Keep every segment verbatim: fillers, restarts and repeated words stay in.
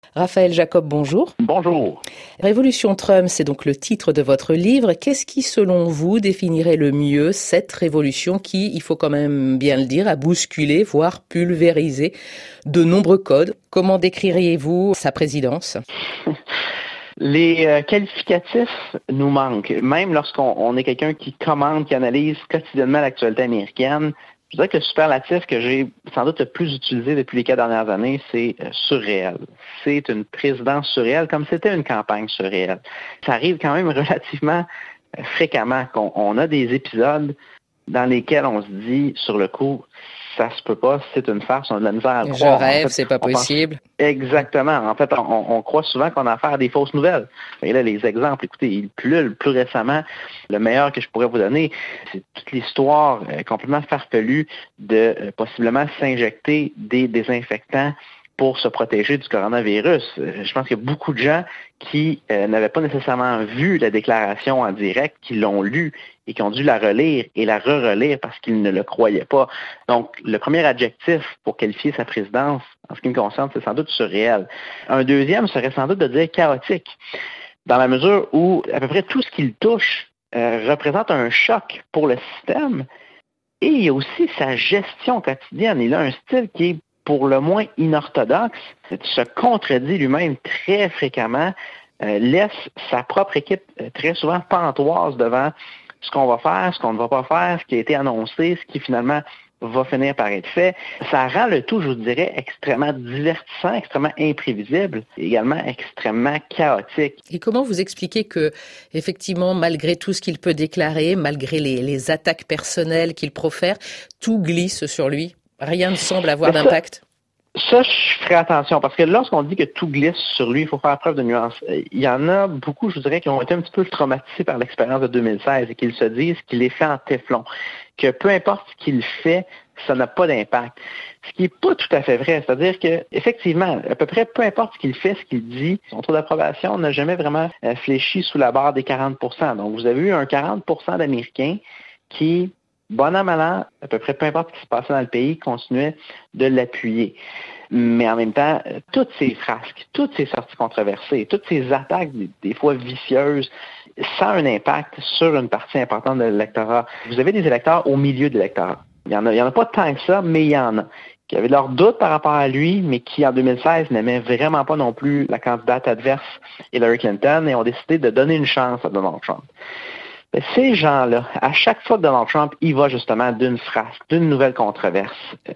Raphaël Jacob, bonjour. Bonjour. Révolution Trump, c'est donc le titre de votre livre. Qu'est-ce qui, selon vous, définirait le mieux cette révolution qui, il faut quand même bien le dire, a bousculé, voire pulvérisé de nombreux codes? Comment décririez-vous sa présidence? Les euh, qualificatifs nous manquent. Même lorsqu'on on est quelqu'un qui commande, qui analyse quotidiennement l'actualité américaine, je dirais que le superlatif que j'ai sans doute le plus utilisé depuis les quatre dernières années, c'est euh, surréel. C'est une présidence surréelle, comme c'était une campagne surréelle. Ça arrive quand même relativement euh, fréquemment qu'on on a des épisodes dans lesquels on se dit, sur le coup, ça se peut pas, c'est une farce, on a de la misère à le Je croire. rêve, En fait, c'est pas possible. Pense... Exactement. En fait, on, on croit souvent qu'on a affaire à des fausses nouvelles. Et là, les exemples, écoutez, ils pullulent plus récemment. Le meilleur que je pourrais vous donner, c'est toute l'histoire euh, complètement farfelue de euh, possiblement s'injecter des désinfectants pour se protéger du coronavirus. Je pense qu'il y a beaucoup de gens qui euh, n'avaient pas nécessairement vu la déclaration en direct, qui l'ont lu et qui ont dû la relire et la re-relire parce qu'ils ne le croyaient pas. Donc, le premier adjectif pour qualifier sa présidence, en ce qui me concerne, c'est sans doute surréel. Un deuxième serait sans doute de dire chaotique, dans la mesure où à peu près tout ce qu'il touche euh, représente un choc pour le système. Et il y a aussi sa gestion quotidienne. Il a un style qui est pour le moins inorthodoxe, se contredit lui-même très fréquemment, euh, laisse sa propre équipe euh, très souvent pantoise devant ce qu'on va faire, ce qu'on ne va pas faire, ce qui a été annoncé, ce qui finalement va finir par être fait. Ça rend le tout, je vous dirais, extrêmement divertissant, extrêmement imprévisible, et également extrêmement chaotique. Et comment vous expliquez que, effectivement, malgré tout ce qu'il peut déclarer, malgré les, les attaques personnelles qu'il profère, tout glisse sur lui? Rien ne semble avoir ça, d'impact. Ça, je ferai attention, parce que lorsqu'on dit que tout glisse sur lui, il faut faire preuve de nuance. Il y en a beaucoup, je vous dirais, qui ont été un petit peu traumatisés par l'expérience de deux mille seize et qu'ils se disent qu'il est fait en téflon, que peu importe ce qu'il fait, ça n'a pas d'impact. Ce qui n'est pas tout à fait vrai. C'est-à-dire que, effectivement, à peu près peu importe ce qu'il fait, ce qu'il dit, son taux d'approbation n'a jamais vraiment fléchi sous la barre des quarante pour cent. Donc, vous avez eu un quarante pour cent d'Américains qui, bon an, mal an, à peu près peu importe ce qui se passait dans le pays, continuait de l'appuyer. Mais en même temps, toutes ces frasques, toutes ces sorties controversées, toutes ces attaques, des fois vicieuses, ça a un impact sur une partie importante de l'électorat. Vous avez des électeurs au milieu de l'électorat. Il y en a, il y en a pas tant que ça, mais il y en a qui avaient leurs doutes par rapport à lui, mais qui, en deux mille seize, n'aimaient vraiment pas non plus la candidate adverse Hillary Clinton et ont décidé de donner une chance à Donald Trump. Mais ces gens-là, à chaque fois que Donald Trump y va justement d'une frasque, d'une nouvelle controverse,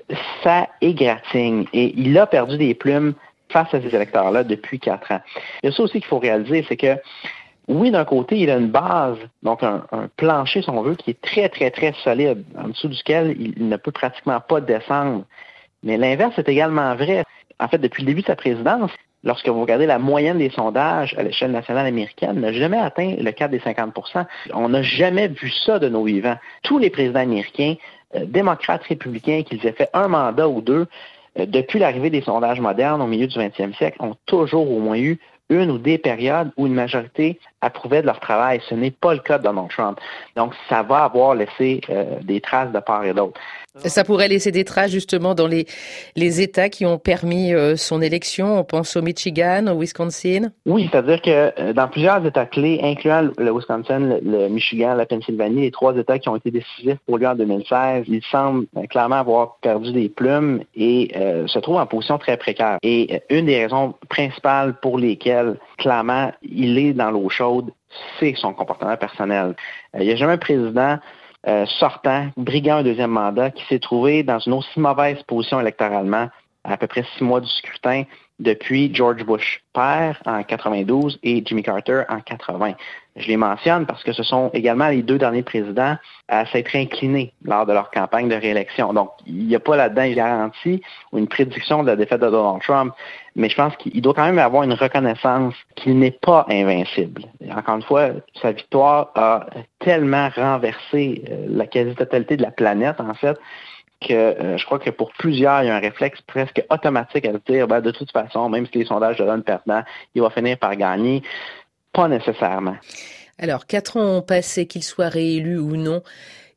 ça égratigne. Et il a perdu des plumes face à ces électeurs-là depuis quatre ans. Il y a ça aussi qu'il faut réaliser, c'est que, oui, d'un côté, il a une base, donc un, un plancher, si on veut, qui est très, très, très solide, en dessous duquel il, il ne peut pratiquement pas descendre. Mais l'inverse est également vrai. En fait, depuis le début de sa présidence, lorsque vous regardez la moyenne des sondages à l'échelle nationale américaine, n'a jamais atteint le cap des cinquante pour cent. On n'a jamais vu ça de nos vivants. Tous les présidents américains, euh, démocrates, républicains, qu'ils aient fait un mandat ou deux, euh, depuis l'arrivée des sondages modernes au milieu du vingtième siècle, ont toujours au moins eu une ou des périodes où une majorité approuvait de leur travail. Ce n'est pas le cas de Donald Trump. Donc, ça va avoir laissé euh, des traces de part et d'autre. Ça pourrait laisser des traces justement dans les, les États qui ont permis euh, son élection. On pense au Michigan, au Wisconsin. Oui, c'est-à-dire que euh, dans plusieurs États clés, incluant le, le Wisconsin, le, le Michigan, la Pennsylvanie, les trois États qui ont été décisifs pour lui en deux mille seize, il semble euh, clairement avoir perdu des plumes et euh, se trouve en position très précaire. Et euh, une des raisons principales pour lesquelles, clairement, il est dans l'eau chaude, c'est son comportement personnel. Euh, il n'y a jamais un président Euh, sortant, briguant un deuxième mandat, qui s'est trouvé dans une aussi mauvaise position électoralement à, à peu près six mois du scrutin depuis George Bush père en quatre-vingt-douze et Jimmy Carter en quatre-vingts. Je les mentionne parce que ce sont également les deux derniers présidents à s'être inclinés lors de leur campagne de réélection. Donc, il n'y a pas là-dedans une garantie ou une prédiction de la défaite de Donald Trump, mais je pense qu'il doit quand même avoir une reconnaissance qu'il n'est pas invincible. Et encore une fois, sa victoire a tellement renversé la quasi-totalité de la planète, en fait, que euh, je crois que pour plusieurs, il y a un réflexe presque automatique à se dire, ben, de toute façon, même si les sondages le donnent perdant, il va finir par gagner. Pas nécessairement. Alors, quatre ans ont passé, qu'il soit réélu ou non.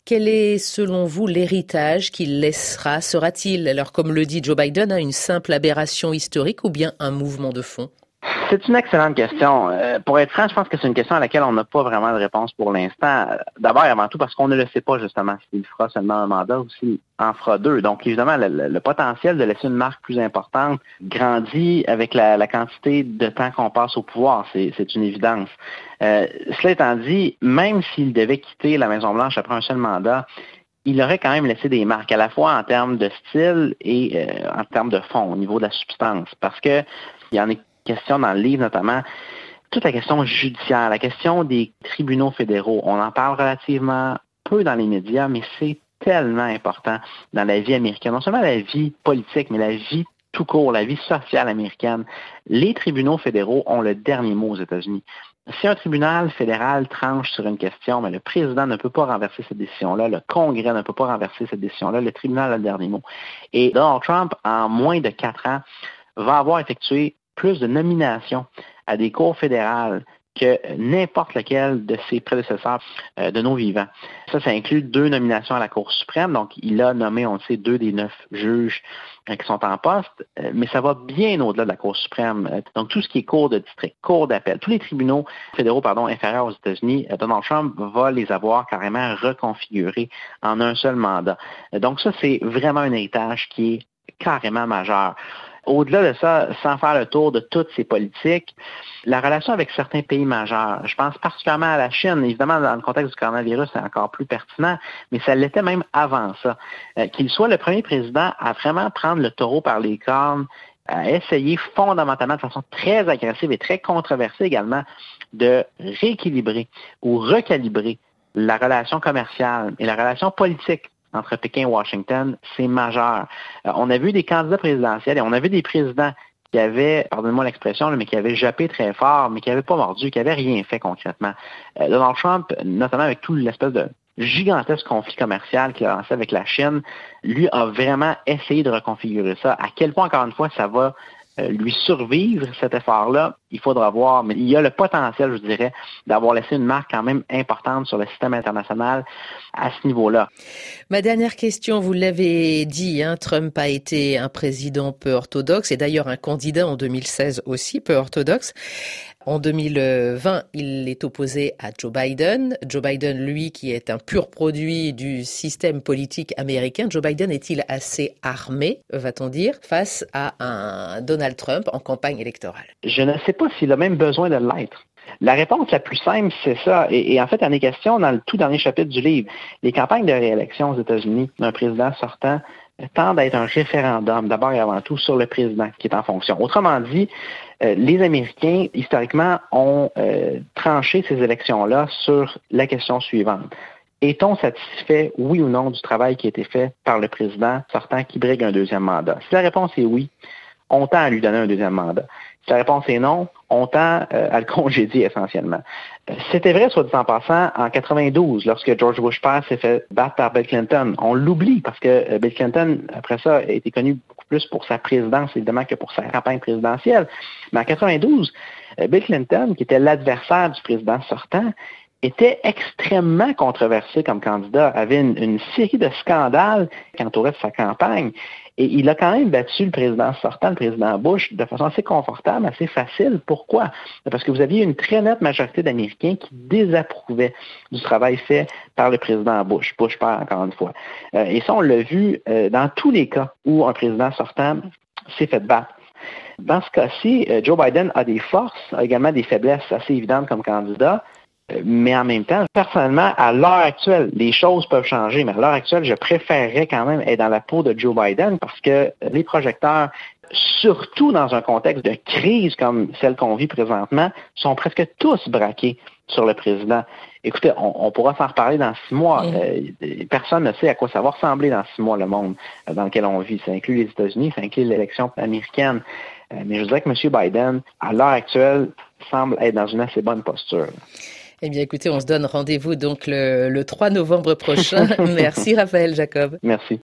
Quel est, selon vous, l'héritage qu'il laissera? Sera-t-il, alors comme le dit Joe Biden, une simple aberration historique ou bien un mouvement de fond? C'est une excellente question. Euh, pour être franc, je pense que c'est une question à laquelle on n'a pas vraiment de réponse pour l'instant. D'abord et avant tout parce qu'on ne le sait pas justement s'il fera seulement un mandat ou s'il en fera deux. Donc évidemment, le, le, le potentiel de laisser une marque plus importante grandit avec la, la quantité de temps qu'on passe au pouvoir. C'est, c'est une évidence. Euh, cela étant dit, même s'il devait quitter la Maison-Blanche après un seul mandat, il aurait quand même laissé des marques, à la fois en termes de style et euh, en termes de fond, au niveau de la substance. Parce que il y en est question dans le livre, notamment, toute la question judiciaire, la question des tribunaux fédéraux. On en parle relativement peu dans les médias, mais c'est tellement important dans la vie américaine. Non seulement la vie politique, mais la vie tout court, la vie sociale américaine. Les tribunaux fédéraux ont le dernier mot aux États-Unis. Si un tribunal fédéral tranche sur une question, mais le président ne peut pas renverser cette décision-là, le Congrès ne peut pas renverser cette décision-là, le tribunal a le dernier mot. Et Donald Trump, en moins de quatre ans, va avoir effectué plus de nominations à des cours fédérales que n'importe lequel de ses prédécesseurs euh, de nos vivants. Ça, ça inclut deux nominations à la Cour suprême. Donc, il a nommé, on le sait, deux des neuf juges euh, qui sont en poste, euh, mais ça va bien au-delà de la Cour suprême. Euh, donc, tout ce qui est cour de district, cour d'appel, tous les tribunaux fédéraux pardon, inférieurs aux États-Unis, euh, Donald Trump va les avoir carrément reconfigurés en un seul mandat. Euh, donc, ça, c'est vraiment un héritage qui est carrément majeur. Au-delà de ça, sans faire le tour de toutes ces politiques, la relation avec certains pays majeurs, je pense particulièrement à la Chine, évidemment dans le contexte du coronavirus, c'est encore plus pertinent, mais ça l'était même avant ça. Euh, qu'il soit le premier président à vraiment prendre le taureau par les cornes, à essayer fondamentalement, de façon très agressive et très controversée également, de rééquilibrer ou recalibrer la relation commerciale et la relation politique entre Pékin et Washington, c'est majeur. Euh, on a vu des candidats présidentiels et on a vu des présidents qui avaient, pardonnez-moi l'expression, mais qui avaient jappé très fort, mais qui n'avaient pas mordu, qui n'avaient rien fait concrètement. Euh, Donald Trump, notamment avec tout l'espèce de gigantesque conflit commercial qu'il a lancé avec la Chine, lui a vraiment essayé de reconfigurer ça. À quel point, encore une fois, ça va euh, lui survivre, cet effort-là, il faudra voir. Mais il y a le potentiel, je dirais, d'avoir laissé une marque quand même importante sur le système international à ce niveau-là. Ma dernière question, vous l'avez dit, hein, Trump a été un président peu orthodoxe et d'ailleurs un candidat en deux mille seize aussi peu orthodoxe. En deux mille vingt, il est opposé à Joe Biden. Joe Biden, lui, qui est un pur produit du système politique américain. Joe Biden est-il assez armé, va-t-on dire, face à un Donald Trump en campagne électorale? Je ne sais pas s'il a même besoin de l'être. La réponse la plus simple, c'est ça. Et, et en fait, il y en est question dans le tout dernier chapitre du livre. Les campagnes de réélection aux États-Unis d'un président sortant tendent à être un référendum, d'abord et avant tout, sur le président qui est en fonction. Autrement dit, euh, les Américains, historiquement, ont euh, tranché ces élections-là sur la question suivante. Est-on satisfait, oui ou non, du travail qui a été fait par le président sortant qui brigue un deuxième mandat? Si la réponse est oui, on tend à lui donner un deuxième mandat. Si la réponse est non, on tend euh, à le congédier essentiellement. Euh, c'était vrai, soit dit en passant, en quatre-vingt-douze, lorsque George Bush père s'est fait battre par Bill Clinton. On l'oublie parce que euh, Bill Clinton, après ça, a été connu beaucoup plus pour sa présidence, évidemment, que pour sa campagne présidentielle. Mais en quatre-vingt-douze, euh, Bill Clinton, qui était l'adversaire du président sortant, était extrêmement controversé comme candidat, avait une, une série de scandales qui entouraient sa campagne. Et il a quand même battu le président sortant, le président Bush, de façon assez confortable, assez facile. Pourquoi? Parce que vous aviez une très nette majorité d'Américains qui désapprouvaient du travail fait par le président Bush, Bush père encore une fois. Euh, et ça, on l'a vu euh, dans tous les cas où un président sortant s'est fait battre. Dans ce cas-ci, euh, Joe Biden a des forces, a également des faiblesses assez évidentes comme candidat. Mais en même temps, personnellement, à l'heure actuelle, les choses peuvent changer, mais à l'heure actuelle, je préférerais quand même être dans la peau de Joe Biden parce que les projecteurs, surtout dans un contexte de crise comme celle qu'on vit présentement, sont presque tous braqués sur le président. Écoutez, on, on pourra s'en reparler dans six mois. Mmh. Euh, personne ne sait à quoi ça va ressembler dans six mois, le monde dans lequel on vit. Ça inclut les États-Unis, ça inclut l'élection américaine. Euh, mais je dirais que M. Biden, à l'heure actuelle, semble être dans une assez bonne posture. Eh bien, écoutez, on se donne rendez-vous donc le, le trois novembre prochain. Merci, Raphaël Jacob. Merci.